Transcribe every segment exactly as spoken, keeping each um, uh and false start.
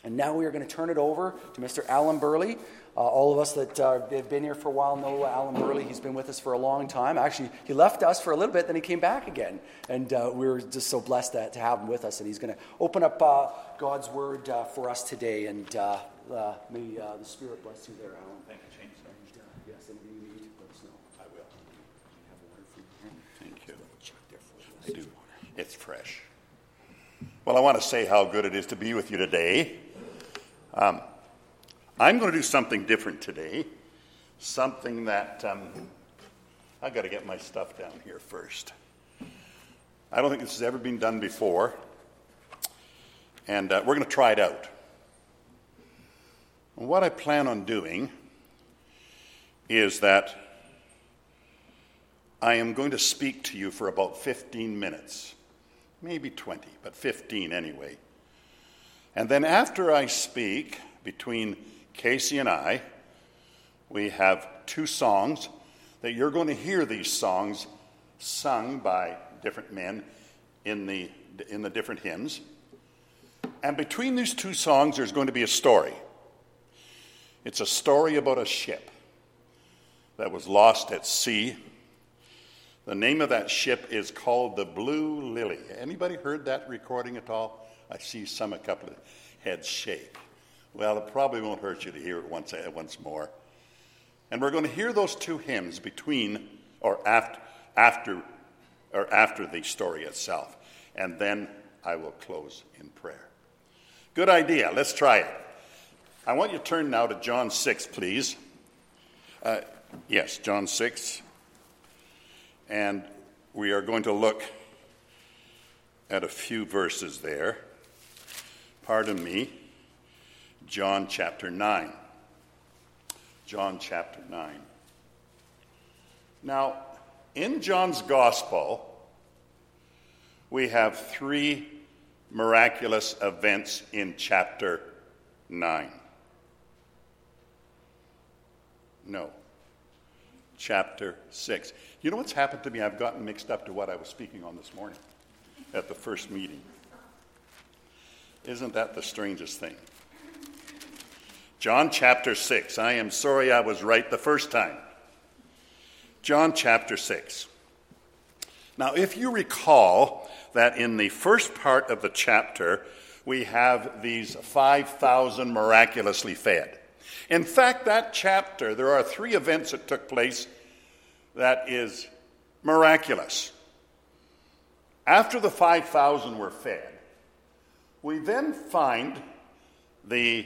And now we are going to turn it over to Mister Alan Burley. Uh, all of us that uh, have been here for a while know Alan Burley. He's been with us for a long time. Actually, he left us for a little bit, then he came back again. And uh, we were just so blessed to, to have him with us. And he's going to open up uh, God's Word uh, for us today. And uh, uh, may uh, the Spirit bless you there, Alan. Thank you, James. And, uh, yes, anything you need, let us know. I will. Have a water for you. Thank you. Check there for you. I do. It's fresh. Well, I want to say how good it is to be with you today. Um, I'm going to do something different today, something that, um, I've got to get my stuff down here first. I don't think this has ever been done before, and uh, we're going to try it out. And what I plan on doing is that I am going to speak to you for about fifteen minutes, maybe twenty, but fifteen anyway. And then after I speak, between Casey and I, we have two songs that you're going to hear these songs sung by different men in the in the different hymns. And between these two songs, there's going to be a story. It's a story about a ship that was lost at sea. The name of that ship is called the Blue Lily. Anybody heard that recording at all? I see some, a couple of heads shake. Well, it probably won't hurt you to hear it once, once more. And we're going to hear those two hymns between or after, after, or after the story itself. And then I will close in prayer. Good idea. Let's try it. I want you to turn now to John six, please. Uh, yes, John six. And we are going to look at a few verses there. Pardon me. John chapter nine. John chapter nine. Now, in John's gospel, we have three miraculous events in chapter nine. No. Chapter six. You know what's happened to me? I've gotten mixed up to what I was speaking on this morning at the first meeting. Isn't that the strangest thing? John chapter six. I am sorry I was right the first time. John chapter six. Now, if you recall that in the first part of the chapter, we have these five thousand miraculously fed. In fact, that chapter, there are three events that took place that is miraculous. After the five thousand were fed, we then find the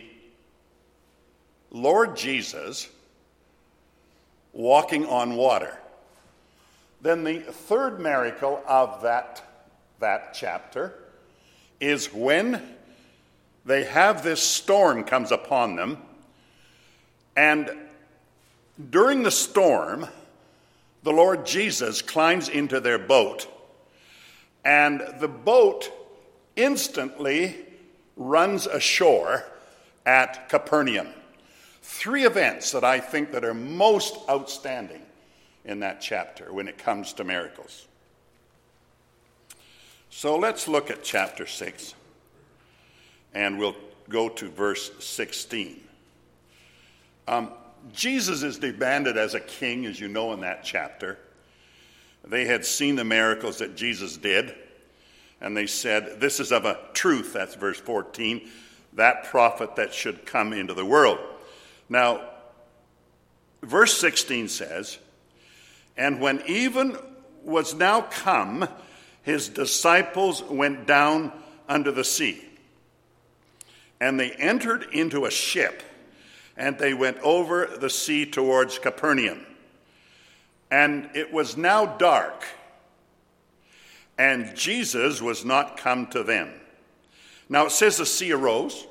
Lord Jesus walking on water. Then the third miracle of that, that chapter is when they have this storm comes upon them, and during the storm, the Lord Jesus climbs into their boat, and the boat instantly runs ashore at Capernaum. Three events that I think that are most outstanding in that chapter when it comes to miracles. So let's look at chapter six, and we'll go to verse sixteen. Um, Jesus is demanded as a king, as you know in that chapter. They had seen the miracles that Jesus did, and they said, this is of a truth, that's verse fourteen, that prophet that should come into the world. Now, verse sixteen says, and when even was now come, his disciples went down under the sea. And they entered into a ship, and they went over the sea towards Capernaum. And it was now dark, and Jesus was not come to them. Now it says the sea arose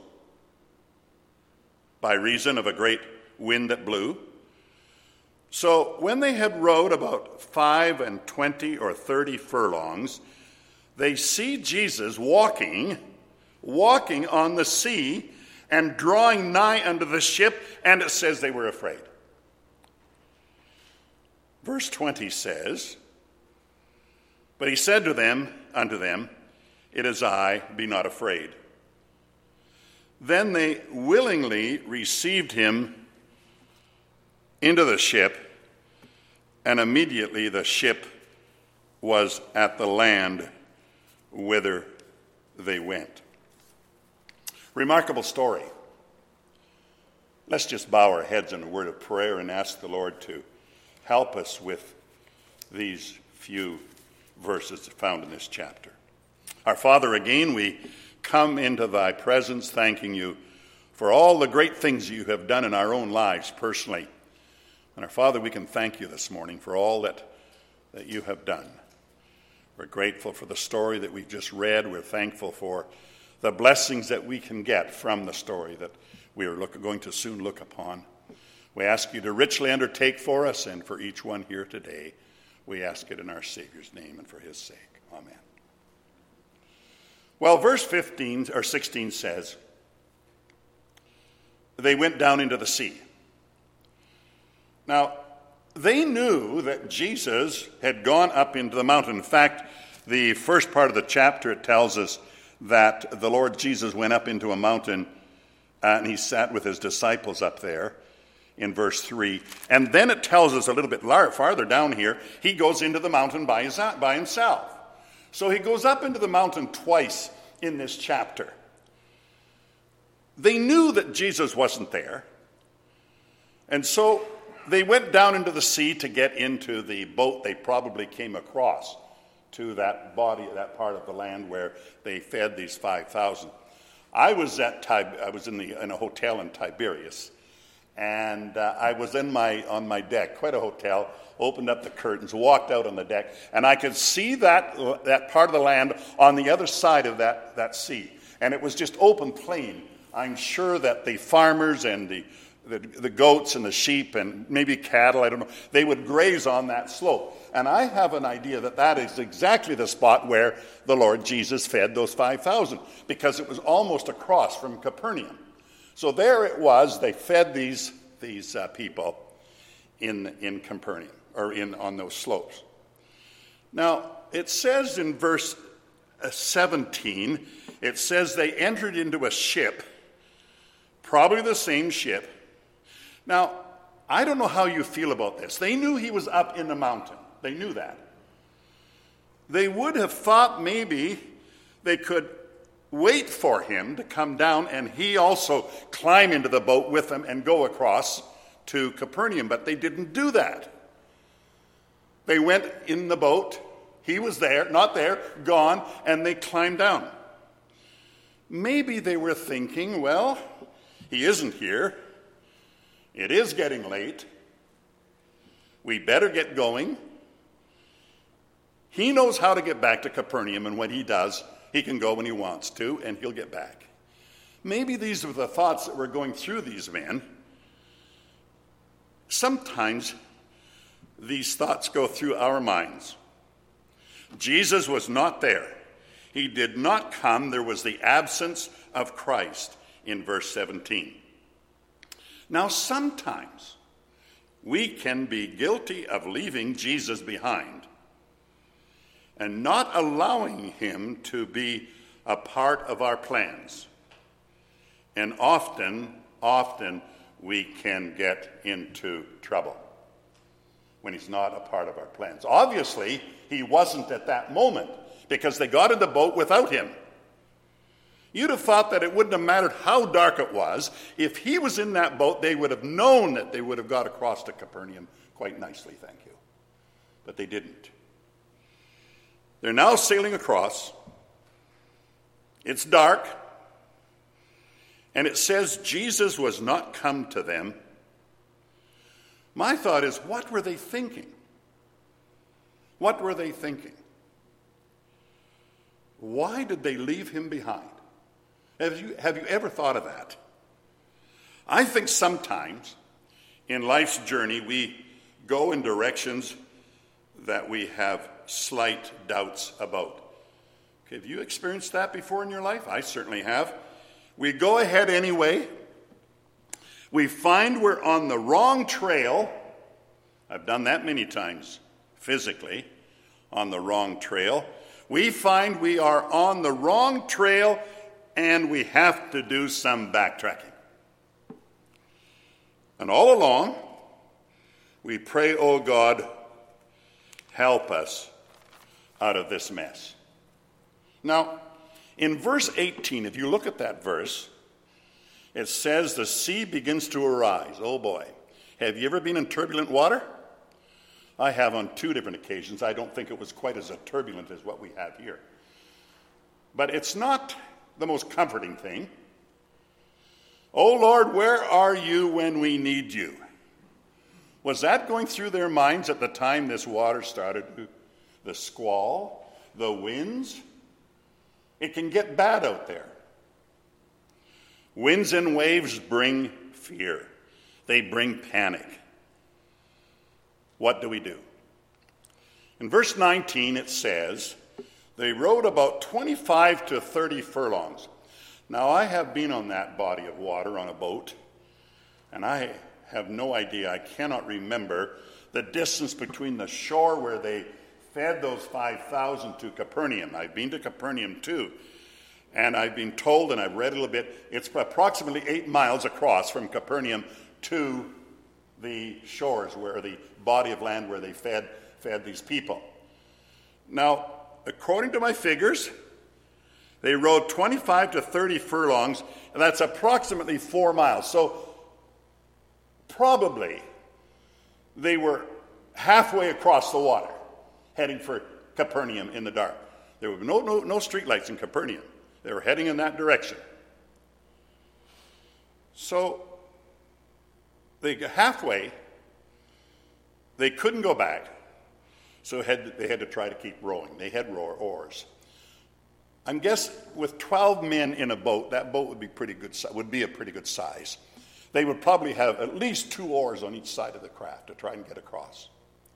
by reason of a great wind that blew. So when they had rowed about five and twenty or thirty furlongs, they see Jesus walking, walking on the sea and drawing nigh unto the ship, and it says they were afraid. Verse twenty says, but he said to them, unto them, it is I, be not afraid. Then they willingly received him into the ship, and immediately the ship was at the land whither they went. Remarkable story. Let's just bow our heads in a word of prayer and ask the Lord to help us with these few verses found in this chapter. Our Father, again, we come into thy presence thanking you for all the great things you have done in our own lives personally. And our Father, we can thank you this morning for all that, that you have done. We're grateful for the story that we've just read. We're thankful for the blessings that we can get from the story that we are look, going to soon look upon. We ask you to richly undertake for us and for each one here today. We ask it in our Savior's name and for his sake. Amen. Well, verse fifteen or sixteen says, they went down into the sea. Now, they knew that Jesus had gone up into the mountain. In fact, the first part of the chapter, it tells us that the Lord Jesus went up into a mountain uh, and he sat with his disciples up there in verse three. And then it tells us a little bit lar- farther down here, he goes into the mountain by, his, by himself. So he goes up into the mountain twice in this chapter. They knew that Jesus wasn't there. And so they went down into the sea to get into the boat they probably came across to that body, that part of the land where they fed these five thousand. I was at Tib- I was in the in a hotel in Tiberias, and uh, I was in my on my deck, quite a hotel. Opened up the curtains, walked out on the deck, and I could see that that part of the land on the other side of that that sea, and it was just open plain. I'm sure that the farmers and the The, the goats and the sheep and maybe cattle, I don't know, they would graze on that slope. And I have an idea that that is exactly the spot where the Lord Jesus fed those five thousand, because it was almost across from Capernaum. So there it was, they fed these, these uh, people in, in Capernaum, or in on those slopes. Now, it says in verse seventeen, it says they entered into a ship, probably the same ship. Now, I don't know how you feel about this. They knew he was up in the mountain. They knew that. They would have thought maybe they could wait for him to come down and he also climb into the boat with them and go across to Capernaum, but they didn't do that. They went in the boat. He was there, not there, gone, and they climbed down. Maybe they were thinking, well, he isn't here. It is getting late. We better get going. He knows how to get back to Capernaum, and when he does, he can go when he wants to, and he'll get back. Maybe these were the thoughts that were going through these men. Sometimes these thoughts go through our minds. Jesus was not there. He did not come. There was the absence of Christ in verse seventeen. Now, sometimes we can be guilty of leaving Jesus behind and not allowing him to be a part of our plans. And often, often we can get into trouble when he's not a part of our plans. Obviously, he wasn't at that moment because they got in the boat without him. You'd have thought that it wouldn't have mattered how dark it was. If he was in that boat, they would have known that they would have got across to Capernaum quite nicely, thank you. But they didn't. They're now sailing across. It's dark. And it says Jesus was not come to them. My thought is, what were they thinking? What were they thinking? Why did they leave him behind? Have you, have you ever thought of that? I think sometimes in life's journey we go in directions that we have slight doubts about. Okay, have you experienced that before in your life? I certainly have. We go ahead anyway. We find we're on the wrong trail. I've done that many times physically, on the wrong trail. We find we are on the wrong trail and we have to do some backtracking. And all along, we pray, oh God, help us out of this mess. Now, in verse eighteen, if you look at that verse, it says the sea begins to arise. Oh boy. Have you ever been in turbulent water? I have on two different occasions. I don't think it was quite as turbulent as what we have here. But it's not the most comforting thing. Oh Lord, where are you when we need you? Was that going through their minds at the time this water started? The squall, the winds? It can get bad out there. Winds and waves bring fear. They bring panic. What do we do? In verse nineteen it says, they rowed about twenty-five to thirty furlongs. Now I have been on that body of water on a boat, and I have no idea, I cannot remember the distance between the shore where they fed those five thousand to Capernaum. I've been to Capernaum too, and I've been told, and I've read a little bit, it's approximately eight miles across from Capernaum to the shores, where the body of land where they fed fed these people. Now, according to my figures, they rowed twenty-five to thirty furlongs, and that's approximately four miles. So probably they were halfway across the water, heading for Capernaum in the dark. There were no, no, no street lights in Capernaum. They were heading in that direction. So they got halfway. They couldn't go back, so had, they had to try to keep rowing. They had row oars. I guess with twelve men in a boat, that boat would be pretty good. Would be a pretty good size. They would probably have at least two oars on each side of the craft to try and get across.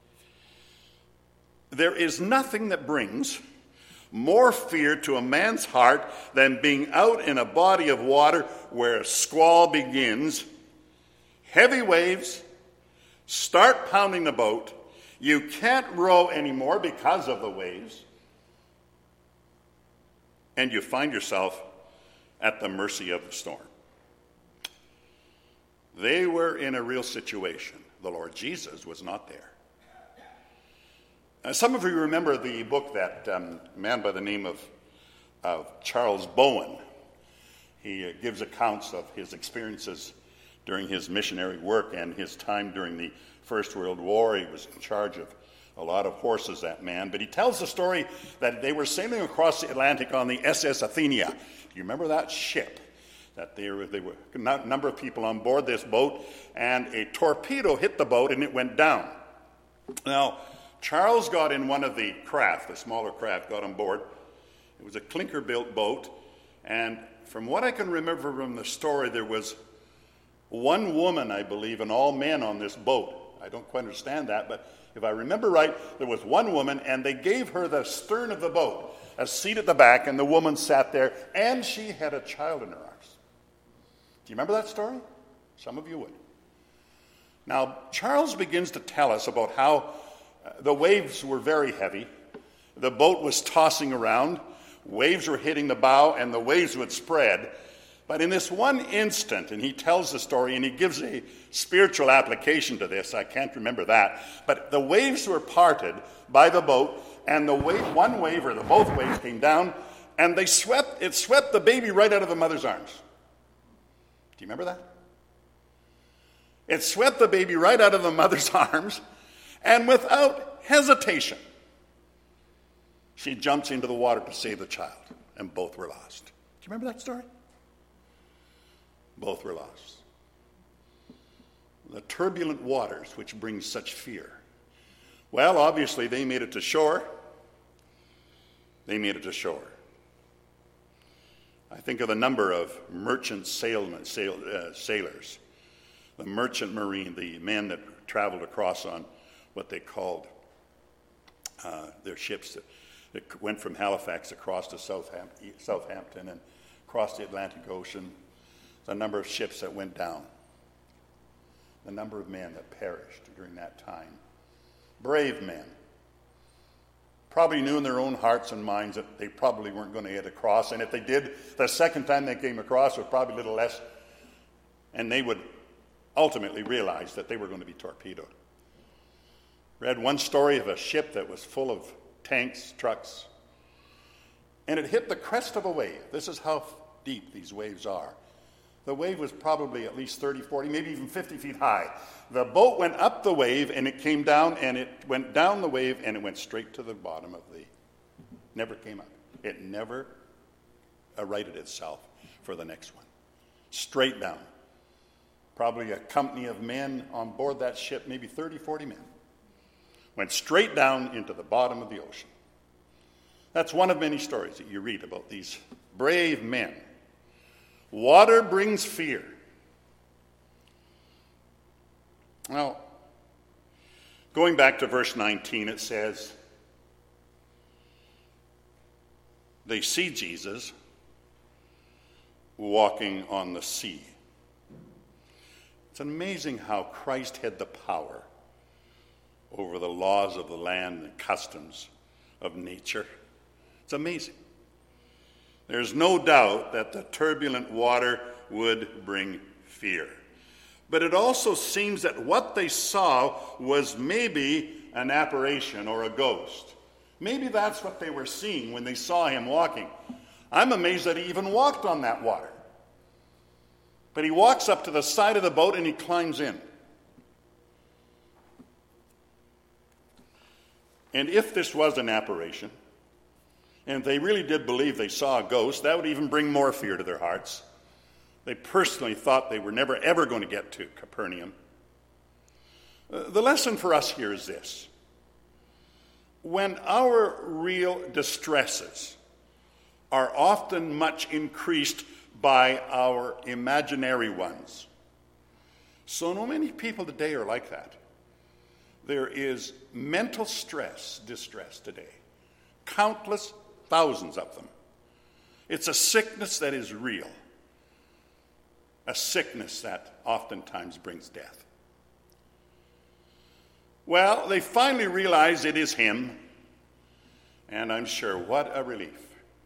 There is nothing that brings more fear to a man's heart than being out in a body of water where a squall begins, heavy waves start pounding the boat, you can't row anymore because of the waves, and you find yourself at the mercy of the storm. They were in a real situation. The Lord Jesus was not there. Uh, some of you remember the book that um, a man by the name of, of Charles Bowen. He uh, gives accounts of his experiences during his missionary work and his time during the First World War. He was in charge of a lot of horses, that man. But he tells the story that they were sailing across the Atlantic on the S S Athenia. Do you remember that ship? That they were, they were a number of people on board this boat, and a torpedo hit the boat and it went down. Now, Charles got in one of the craft, the smaller craft, got on board. It was a clinker-built boat, and from what I can remember from the story, there was one woman, I believe, and all men on this boat. I don't quite understand that, but if I remember right, there was one woman, and they gave her the stern of the boat, a seat at the back, and the woman sat there, and she had a child in her arms. Do you remember that story? Some of you would. Now, Charles begins to tell us about how uh, the waves were very heavy. The boat was tossing around. Waves were hitting the bow, and the waves would spread. But in this one instant, and he tells the story, and he gives a spiritual application to this. I can't remember that. But the waves were parted by the boat, and the wave, one wave, or the both waves came down, and they swept, it swept the baby right out of the mother's arms. Do you remember that? It swept the baby right out of the mother's arms, and without hesitation, she jumps into the water to save the child, and both were lost. Do you remember that story? Both were lost. The turbulent waters which bring such fear. Well, obviously, they made it to shore. They made it to shore. I think of a number of merchant sailmen, sail, uh, sailors, the merchant marine, the men that traveled across on what they called uh, their ships that, that went from Halifax across to Southampton, Southampton and across the Atlantic Ocean. The number of ships that went down, the number of men that perished during that time. Brave men. probably knew in their own hearts and minds that they probably weren't going to get across. And if they did, the second time they came across was probably a little less. And they would ultimately realize that they were going to be torpedoed. Read one story of a ship that was full of tanks, trucks, and it hit the crest of a wave. This is how deep these waves are. The wave was probably at least thirty, forty, maybe even fifty feet high. The boat went up the wave, and it came down, and it went down the wave, and it went straight to the bottom of the... Never came up. It never righted itself for the next one. Straight down. Probably a company of men on board that ship, maybe thirty, forty men, went straight down into the bottom of the ocean. That's one of many stories that you read about these brave men. Water brings fear. Well, going back to verse nineteen, it says, they see Jesus walking on the sea. It's amazing how Christ had the power over the laws of the land and customs of nature. It's amazing. There's no doubt that the turbulent water would bring fear. But it also seems that what they saw was maybe an apparition or a ghost. Maybe that's what they were seeing when they saw him walking. I'm amazed that he even walked on that water. But he walks up to the side of the boat and he climbs in. And if this was an apparition, and if they really did believe they saw a ghost, that would even bring more fear to their hearts. They personally thought they were never, ever going to get to Capernaum. Uh, the lesson for us here is this. When our real distresses are often much increased by our imaginary ones. So no many people today are like that. There is mental stress, distress today. Countless thousands of them. It's a sickness that is real. A sickness that oftentimes brings death. Well, they finally realize it is him. And I'm sure what a relief.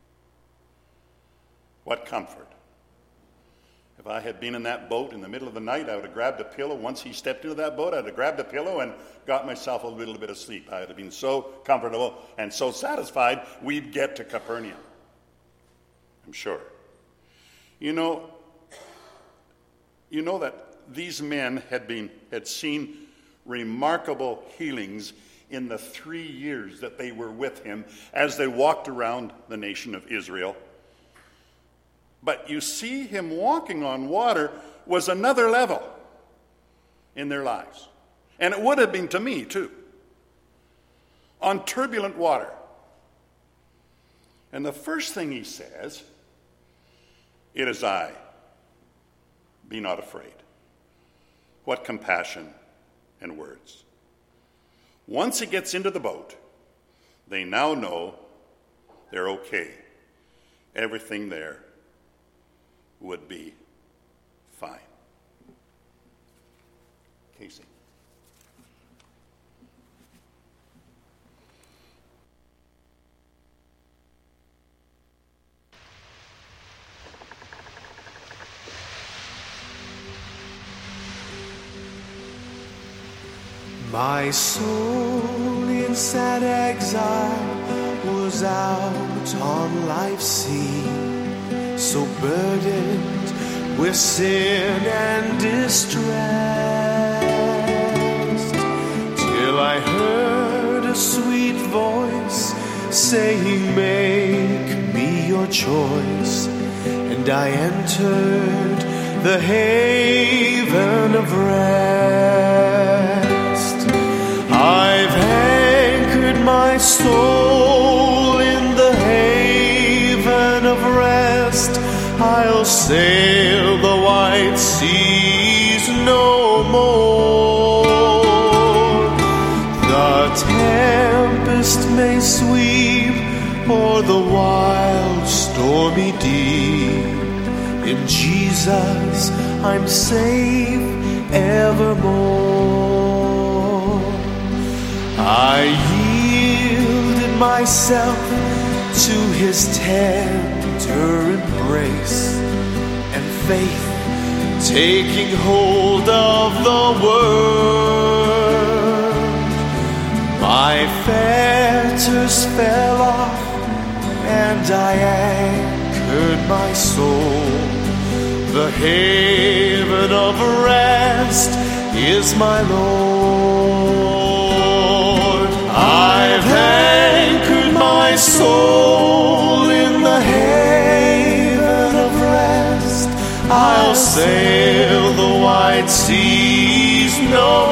What comfort. If I had been in that boat in the middle of the night, I would have grabbed a pillow. Once he stepped into that boat, I would have grabbed a pillow and got myself a little bit of sleep. I would have been so comfortable and so satisfied we'd get to Capernaum. I'm sure. You know, you know that these men had been had seen remarkable healings in the three years that they were with him as they walked around the nation of Israel. But you see, him walking on water was another level in their lives. And it would have been to me, too. On turbulent water. And the first thing he says, it is I. Be not afraid. What compassion and words. Once he gets into the boat, they now know they're okay. Everything there would be fine. Casey. My soul in sad exile was out on life's sea, so burdened with sin and distressed, till I heard a sweet voice saying, make me your choice, and I entered the haven of rest. I've anchored my soul in the haven of rest. I'll sail the wide seas no more. The tempest may sweep o'er the wild stormy deep. In Jesus I'm safe evermore. I yielded myself to his tender embrace, and faith taking hold of the word, my fetters fell off, and I anchored my soul. The haven of rest is my Lord. I've anchored my soul in the haven of rest. I'll sail the wide seas no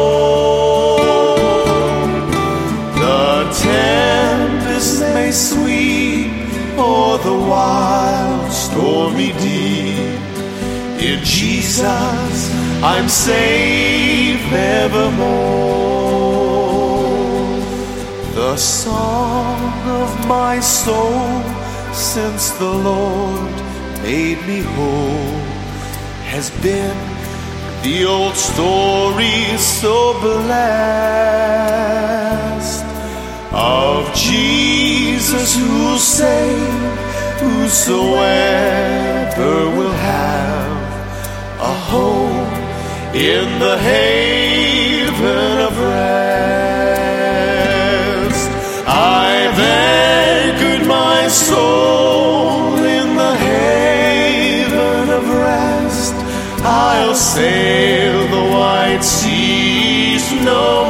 more. The tempest may sweep o'er the wild stormy deep. In Jesus I'm safe evermore. The song of my soul since the Lord made me whole has been the old story so blessed of Jesus who'll save whosoever will have a home in the haven of rest. I've anchored my soul in the haven of rest. I'll sail the wide seas no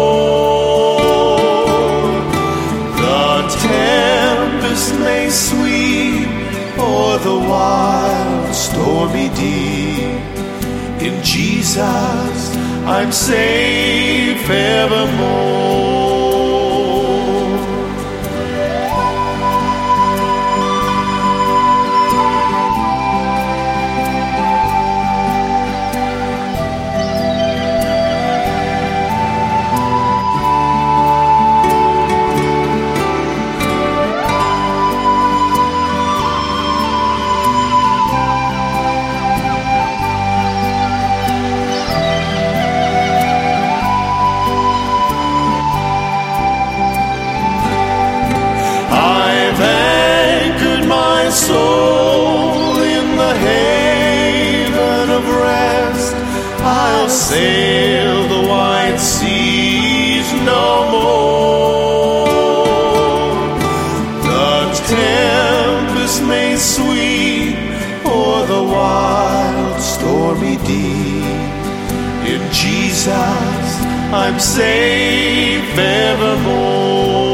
more. The tempest may sweep o'er the wild stormy deep. In Jesus I'm safe evermore. Soul in the haven of rest, I'll sail the wide seas no more. The tempest may sweep o'er the wild stormy deep. In Jesus I'm safe evermore.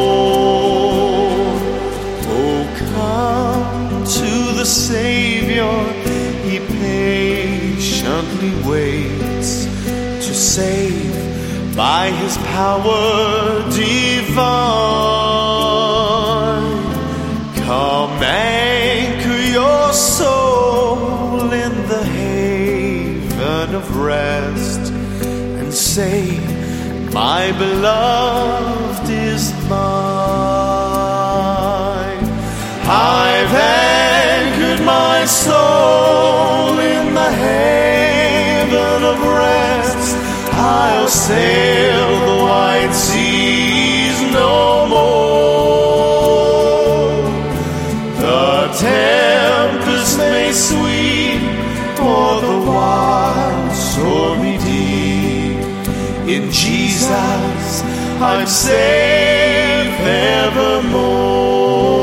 The Savior, he patiently waits to save by his power divine. Come anchor your soul in the haven of rest and say, my beloved is mine. I've anchored my soul in the haven of rest. I'll sail the wide seas no more. The tempest may sweep o'er the wild stormy deep. In Jesus I'm safe evermore.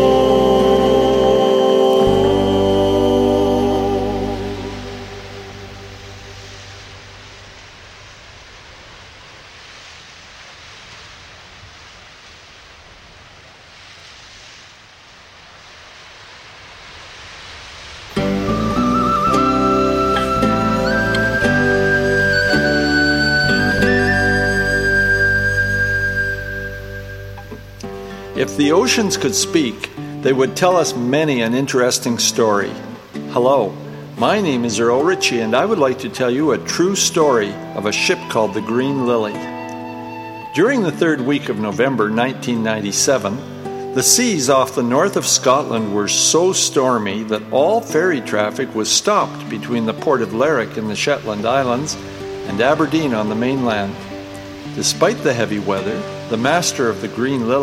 If the oceans could speak, they would tell us many an interesting story. Hello, my name is Earl Ritchie, and I would like to tell you a true story of a ship called the Green Lily. During the third week of November nineteen ninety-seven, the seas off the north of Scotland were so stormy that all ferry traffic was stopped between the port of Lerwick in the Shetland Islands and Aberdeen on the mainland. Despite the heavy weather, the master of the Green Lily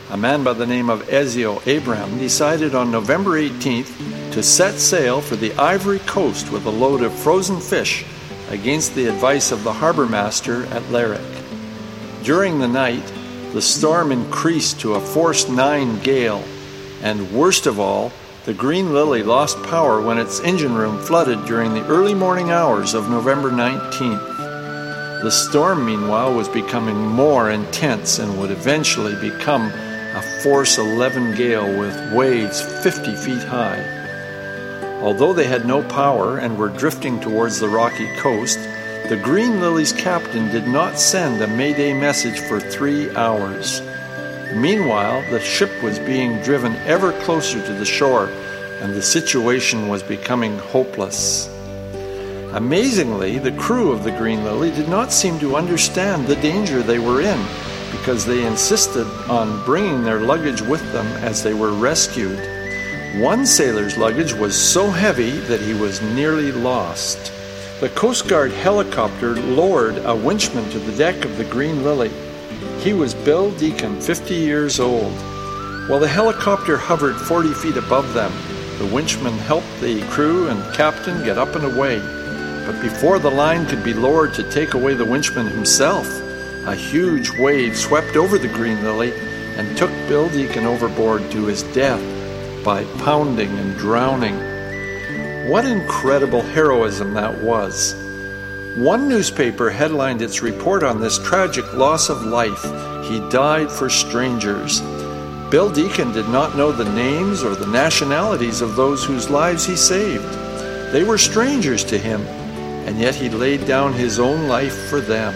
a man by the name of Ezio Abraham, decided on November eighteenth to set sail for the Ivory Coast with a load of frozen fish against the advice of the harbor master at Lerwick. During the night, the storm increased to a force nine gale, and worst of all, the Green Lily lost power when its engine room flooded during the early morning hours of November nineteenth. The storm, meanwhile, was becoming more intense and would eventually become a force eleven gale with waves fifty feet high. Although they had no power and were drifting towards the rocky coast, the Green Lily's captain did not send a Mayday message for three hours. Meanwhile, the ship was being driven ever closer to the shore, and the situation was becoming hopeless. Amazingly, the crew of the Green Lily did not seem to understand the danger they were in, because they insisted on bringing their luggage with them as they were rescued. One sailor's luggage was so heavy that he was nearly lost. The Coast Guard helicopter lowered a winchman to the deck of the Green Lily. He was Bill Deacon, fifty years old. While the helicopter hovered forty feet above them, the winchman helped the crew and captain get up and away. But before the line could be lowered to take away the winchman himself, a huge wave swept over the Green Lily and took Bill Deacon overboard to his death by pounding and drowning. What incredible heroism that was! One newspaper headlined its report on this tragic loss of life, "He died for strangers." Bill Deacon did not know the names or the nationalities of those whose lives he saved. They were strangers to him, and yet he laid down his own life for them.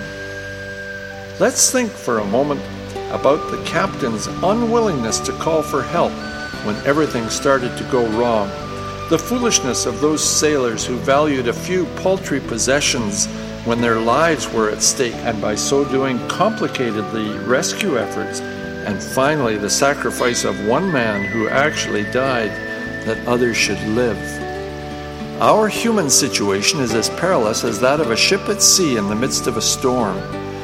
Let's think for a moment about the captain's unwillingness to call for help when everything started to go wrong. The foolishness of those sailors who valued a few paltry possessions when their lives were at stake, and by so doing complicated the rescue efforts, and finally the sacrifice of one man who actually died that others should live. Our human situation is as perilous as that of a ship at sea in the midst of a storm.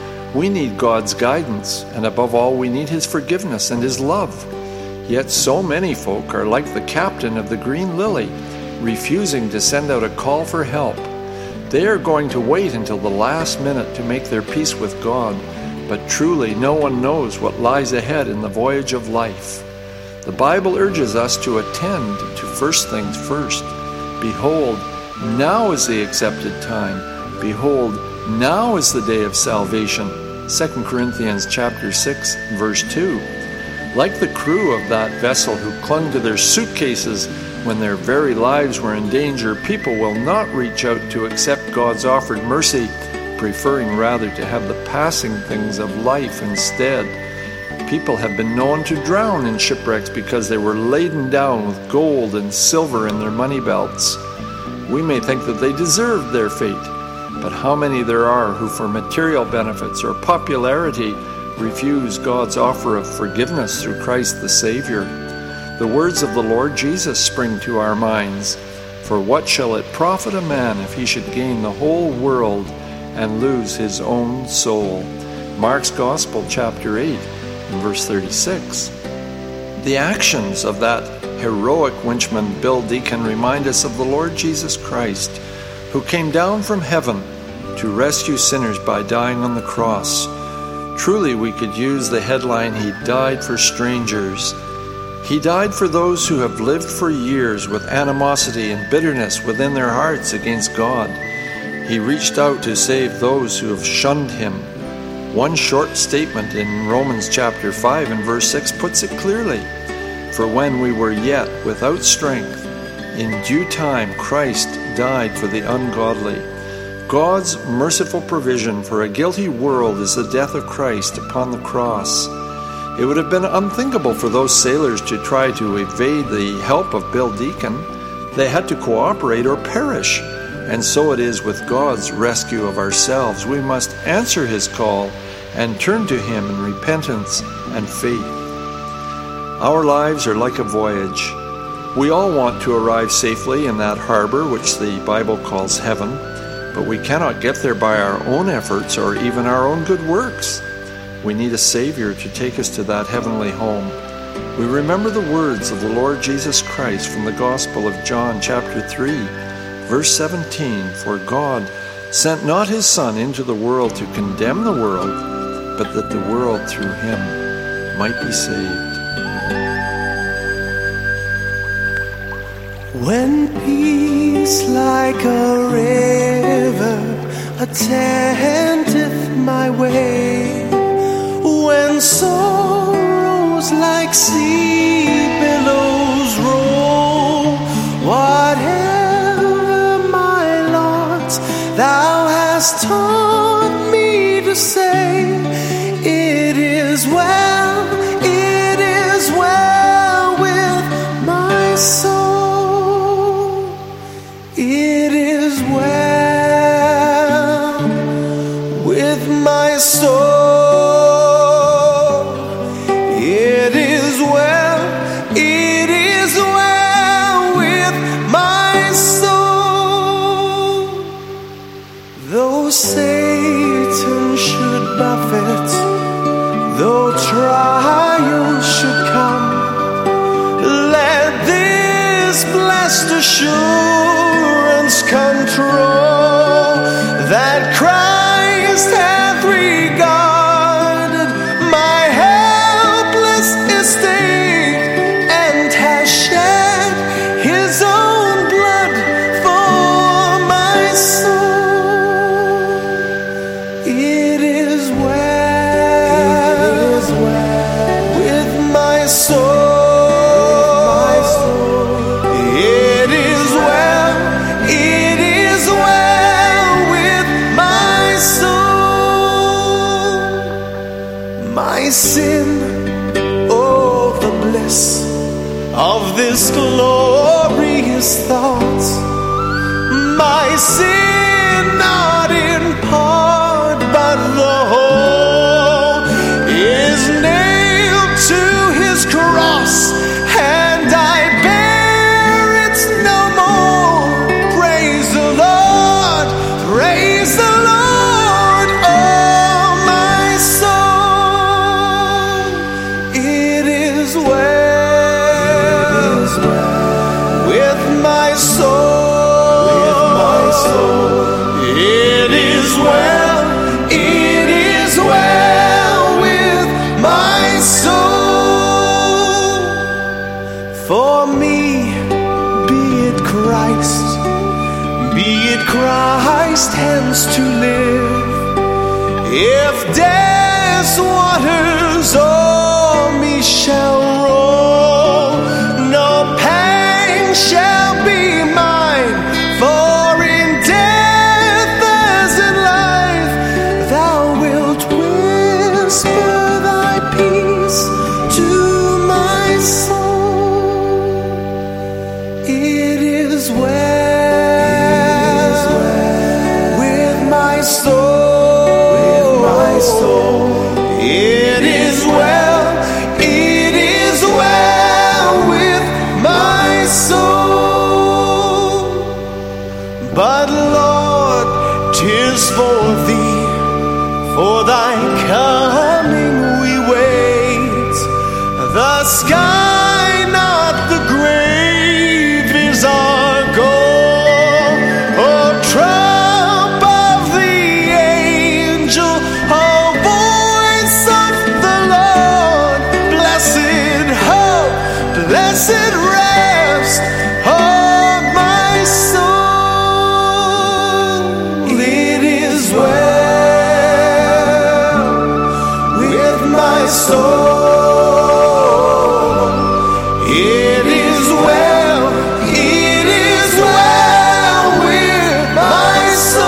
We need God's guidance, and above all, we need His forgiveness and His love. Yet so many folk are like the captain of the Green Lily, refusing to send out a call for help. They are going to wait until the last minute to make their peace with God, but truly no one knows what lies ahead in the voyage of life. The Bible urges us to attend to first things first. Behold, now is the accepted time. Behold, now is the day of salvation. Second Corinthians chapter six, verse two. Like the crew of that vessel who clung to their suitcases when their very lives were in danger, people will not reach out to accept God's offered mercy, preferring rather to have the passing things of life instead. People have been known to drown in shipwrecks because they were laden down with gold and silver in their money belts. We may think that they deserved their fate, but how many there are who for material benefits or popularity refuse God's offer of forgiveness through Christ the Savior. The words of the Lord Jesus spring to our minds. For what shall it profit a man if he should gain the whole world and lose his own soul? Mark's Gospel, chapter eight, and verse thirty-six. The actions of that heroic winchman, Bill Deacon, remind us of the Lord Jesus Christ, who came down from heaven to rescue sinners by dying on the cross. Truly, we could use the headline, "He died for strangers." He died for those who have lived for years with animosity and bitterness within their hearts against God. He reached out to save those who have shunned Him. One short statement in Romans chapter five and verse six puts it clearly. For when we were yet without strength, in due time Christ died for the ungodly. God's merciful provision for a guilty world is the death of Christ upon the cross. It would have been unthinkable for those sailors to try to evade the help of Bill Deacon. They had to cooperate or perish. And so it is with God's rescue of ourselves. We must answer His call and turn to Him in repentance and faith. Our lives are like a voyage. We all want to arrive safely in that harbor which the Bible calls heaven. But we cannot get there by our own efforts or even our own good works. We need a Savior to take us to that heavenly home. We remember the words of the Lord Jesus Christ from the Gospel of John chapter three, verse seventeen, "For God sent not his Son into the world to condemn the world, but that the world through him might be saved." When peace like a river attendeth my way, when sorrows like sea billows roll, whatever my lot thou hast taught me to say, it is well, it is well with my soul. It is well with my soul. It is well, it is well with my soul. Though Satan should buffet, though trials should come, let this blessed assurance control that Christ hath regarded my helpless estate and has shed his own blood for my soul. It is well, it is well with my soul. My sin, oh, the bliss of this glorious thought. My sin, not in part, but the whole, is nailed to his cross, and I bear it no more. Praise the Lord, praise the Lord. Christ hence to live. If death's waters o'er me shall roll, no pang shall be mine, for in death as in life thou wilt whisper thy peace to my soul. It is well soul. It is well, it is well with my soul. But Lord, 'tis for thee, for thy coming we wait. The sky, not the grave, is our goal. Oh, trump of the angel, blessed rest of my soul. It is well with my soul. It is well, it is well with my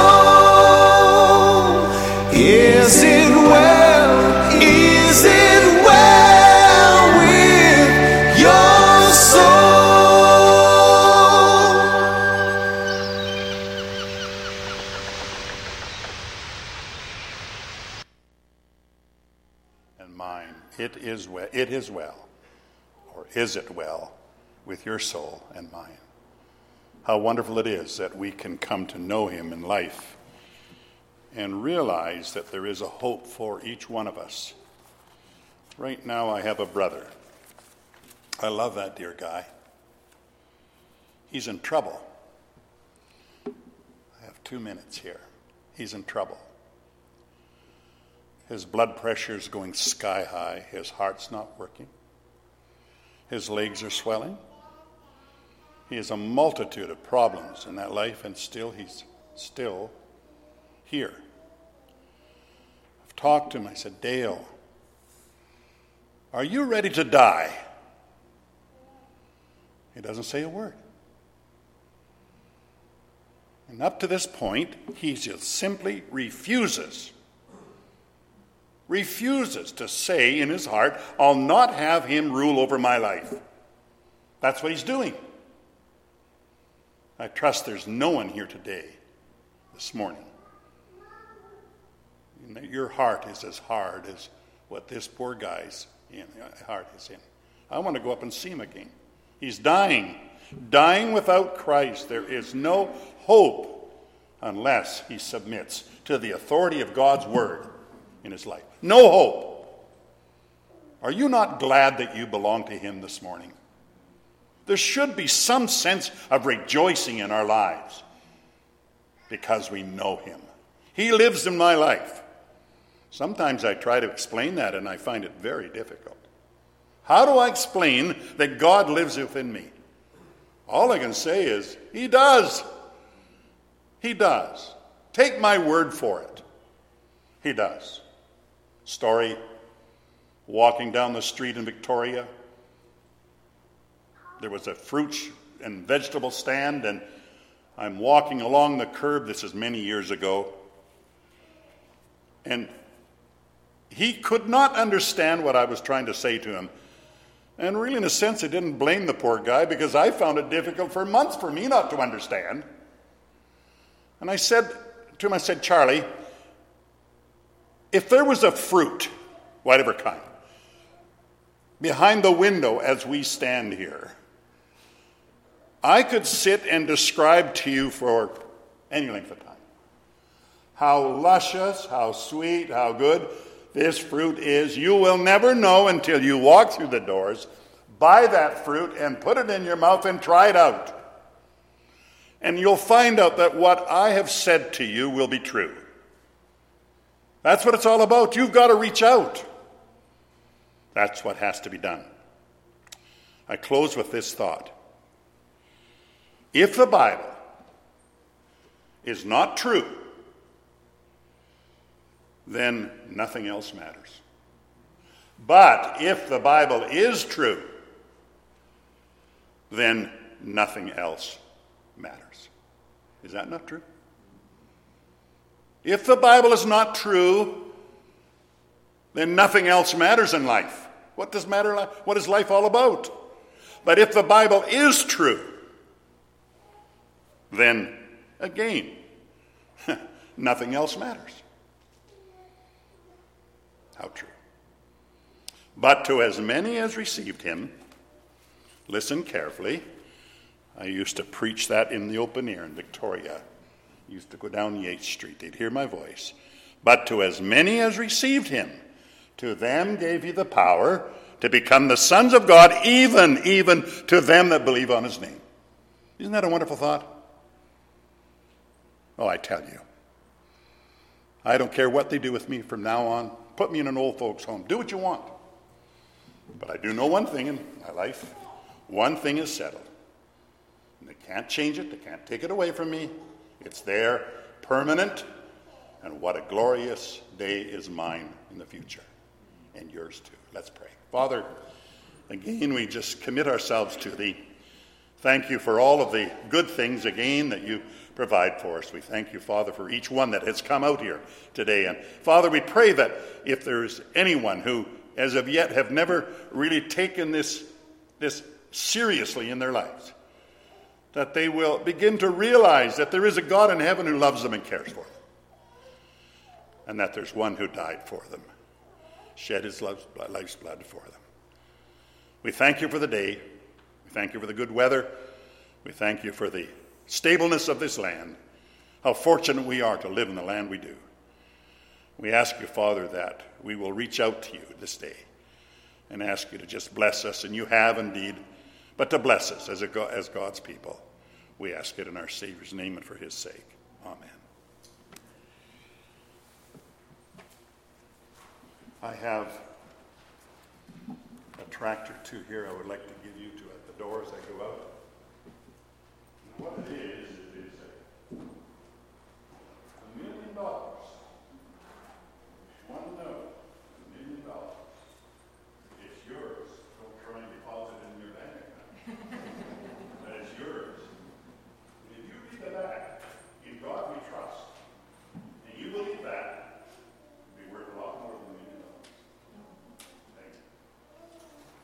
soul. Is it well? Is it well with your soul? And mine, it is well, it is well, or is it well with your soul and mine? How wonderful it is that we can come to know him in life and realize that there is a hope for each one of us. Right now I have a brother. I love that dear guy. He's in trouble. I have two minutes here. He's in trouble. His blood pressure is going sky high. His heart's not working. His legs are swelling. He has a multitude of problems in that life, and still he's still here. I've talked to him. I said, Dale, are you ready to die? He doesn't say a word. And up to this point, he just simply refuses, refuses to say in his heart, I'll not have him rule over my life. That's what he's doing. I trust there's no one here today, this morning, and that your heart is as hard as what this poor guy's in, heart is in. I want to go up and see him again. He's dying, dying without Christ. There is no hope unless he submits to the authority of God's word in his life. No hope. Are you not glad that you belong to him this morning? There should be some sense of rejoicing in our lives because we know him. He lives in my life. Sometimes I try to explain that and I find it very difficult. How do I explain that God lives within me? All I can say is, he does. He does. Take my word for it. He does. Story, walking down the street in Victoria. There was a fruit and vegetable stand, and I'm walking along the curb. This is many years ago. And he could not understand what I was trying to say to him. And really, in a sense, I didn't blame the poor guy because I found it difficult for months for me not to understand. And I said to him, I said, Charlie, if there was a fruit, whatever kind, behind the window as we stand here, I could sit and describe to you for any length of time how luscious, how sweet, how good this fruit is. You will never know until you walk through the doors, buy that fruit, and put it in your mouth and try it out. And you'll find out that what I have said to you will be true. That's what it's all about. You've got to reach out. That's what has to be done. I close with this thought. If the Bible is not true, then nothing else matters. But if the Bible is true, then nothing else matters. Is that not true? If the Bible is not true, then nothing else matters in life. What does matter? What is life all about? But if the Bible is true, then again, nothing else matters. How true. But to as many as received him, listen carefully. I used to preach that in the open air in Victoria. I used to go down Yates Street. They'd hear my voice. But to as many as received him, to them gave he the power to become the sons of God, even, even to them that believe on his name. Isn't that a wonderful thought? Oh, I tell you, I don't care what they do with me from now on. Put me in an old folks' home. Do what you want. But I do know one thing in my life. One thing is settled. And they can't change it. They can't take it away from me. It's there, permanent. And what a glorious day is mine in the future. And yours too. Let's pray. Father, again, we just commit ourselves to thee. Thank you for all of the good things, again, that you provide for us. We thank you, Father, for each one that has come out here today. And Father, we pray that if there's anyone who, as of yet, have never really taken this, this seriously in their lives, that they will begin to realize that there is a God in heaven who loves them and cares for them. And that there's one who died for them, shed his life's blood for them. We thank you for the day. We thank you for the good weather. We thank you for the stableness of this land. How fortunate we are to live in the land we do. We ask you, Father, that we will reach out to you this day and ask you to just bless us, and you have indeed, but to bless us as, a, as God's people. We ask it in our Savior's name and for his sake. Amen. I have a tract or two here I would like to give you to at the door as I go out. And what it is,